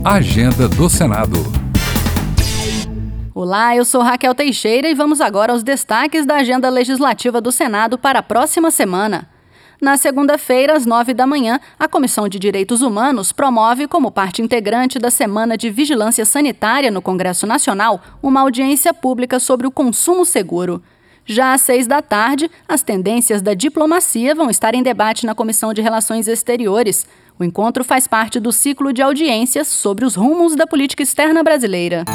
Agenda do Senado. Olá, eu sou Raquel Teixeira e vamos agora aos destaques da agenda legislativa do Senado para a próxima semana. Na segunda-feira, às 9 da manhã, a Comissão de Direitos Humanos promove, como parte integrante da Semana de Vigilância Sanitária no Congresso Nacional, uma audiência pública sobre o consumo seguro. Já às 6 da tarde, as tendências da diplomacia vão estar em debate na Comissão de Relações Exteriores. O encontro faz parte do ciclo de audiências sobre os rumos da política externa brasileira.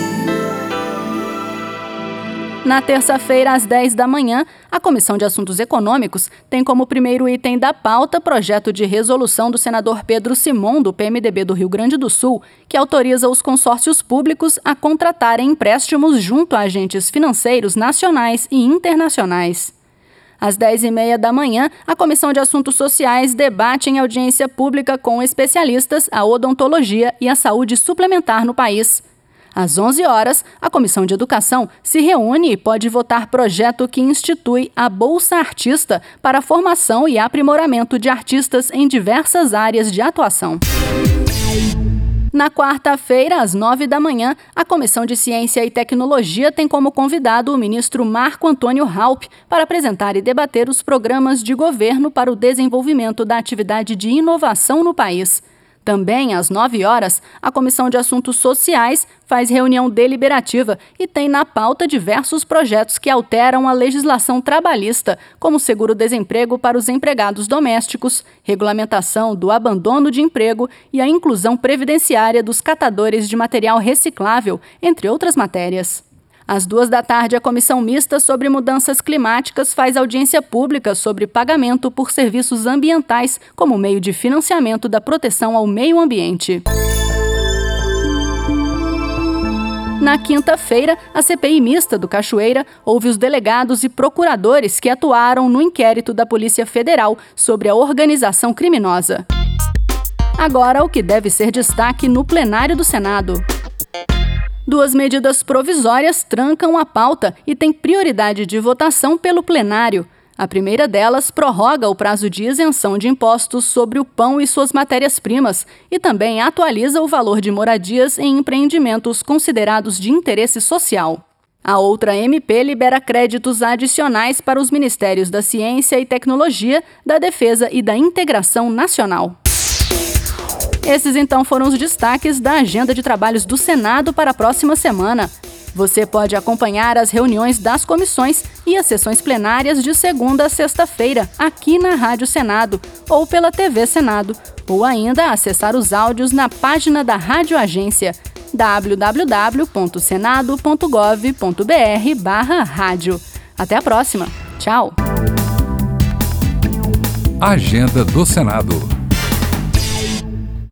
Na terça-feira, às 10 da manhã, a Comissão de Assuntos Econômicos tem como primeiro item da pauta projeto de resolução do senador Pedro Simon, do PMDB do Rio Grande do Sul, que autoriza os consórcios públicos a contratarem empréstimos junto a agentes financeiros nacionais e internacionais. Às 10h30 da manhã, a Comissão de Assuntos Sociais debate em audiência pública com especialistas a odontologia e a saúde suplementar no país. Às 11 horas, a Comissão de Educação se reúne e pode votar projeto que institui a Bolsa Artista para a formação e aprimoramento de artistas em diversas áreas de atuação. Na quarta-feira, às 9 da manhã, a Comissão de Ciência e Tecnologia tem como convidado o ministro Marco Antônio Raupp para apresentar e debater os programas de governo para o desenvolvimento da atividade de inovação no país. Também, às 9 horas, a Comissão de Assuntos Sociais faz reunião deliberativa e tem na pauta diversos projetos que alteram a legislação trabalhista, como seguro-desemprego para os empregados domésticos, regulamentação do abandono de emprego e a inclusão previdenciária dos catadores de material reciclável, entre outras matérias. Às 2 da tarde, a Comissão Mista sobre Mudanças Climáticas faz audiência pública sobre pagamento por serviços ambientais como meio de financiamento da proteção ao meio ambiente. Na quinta-feira, a CPI Mista do Cachoeira ouve os delegados e procuradores que atuaram no inquérito da Polícia Federal sobre a organização criminosa. Agora, o que deve ser destaque no plenário do Senado. 2 medidas provisórias trancam a pauta e têm prioridade de votação pelo plenário. A primeira delas prorroga o prazo de isenção de impostos sobre o pão e suas matérias-primas e também atualiza o valor de moradias em empreendimentos considerados de interesse social. A outra MP libera créditos adicionais para os Ministérios da Ciência e Tecnologia, da Defesa e da Integração Nacional. Esses, então, foram os destaques da agenda de trabalhos do Senado para a próxima semana. Você pode acompanhar as reuniões das comissões e as sessões plenárias de segunda a sexta-feira, aqui na Rádio Senado, ou pela TV Senado, ou ainda acessar os áudios na página da Rádio Agência, www.senado.gov.br/rádio. Até a próxima. Tchau! Agenda do Senado.